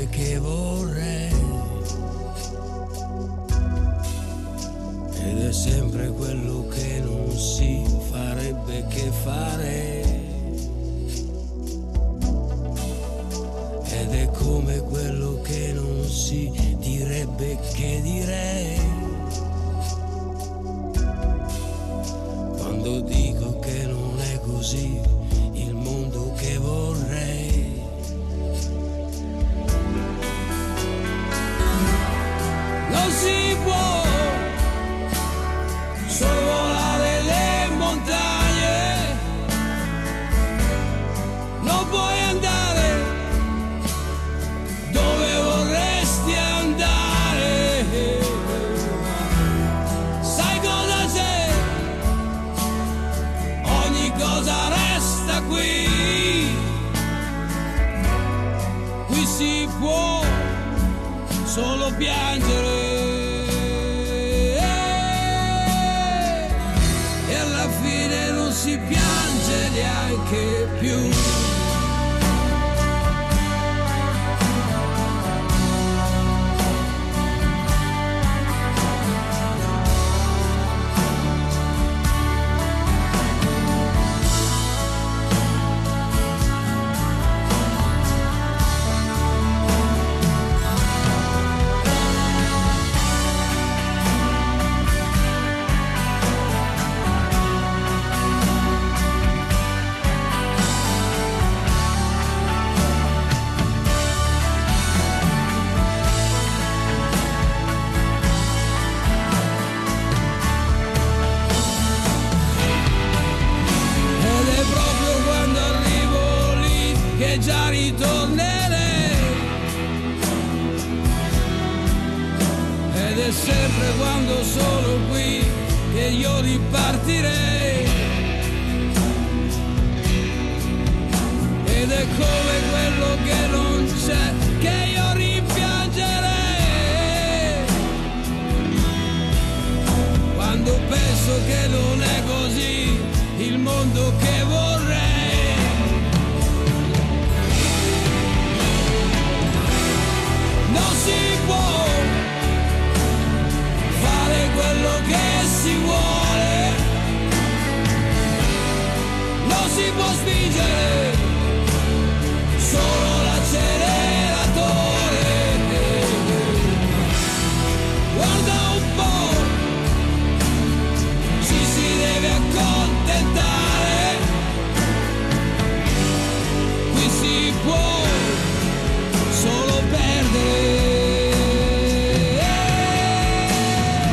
che vorrei, ed è sempre quello che non si farebbe che fare, ed è come quello che non si direbbe che direi, quando dico che non è così il mondo che vorrei. Non si può sorvolare le montagne, non puoi andare dove vorresti andare. Sai cosa c'è? Ogni cosa resta qui. Qui si può solo piangere. Si piange neanche più. Già ritornerei, ed è sempre quando sono qui che io ripartirei, ed è come quello che non c'è che io rimpiangerei, quando penso che non è così il mondo che vorrei.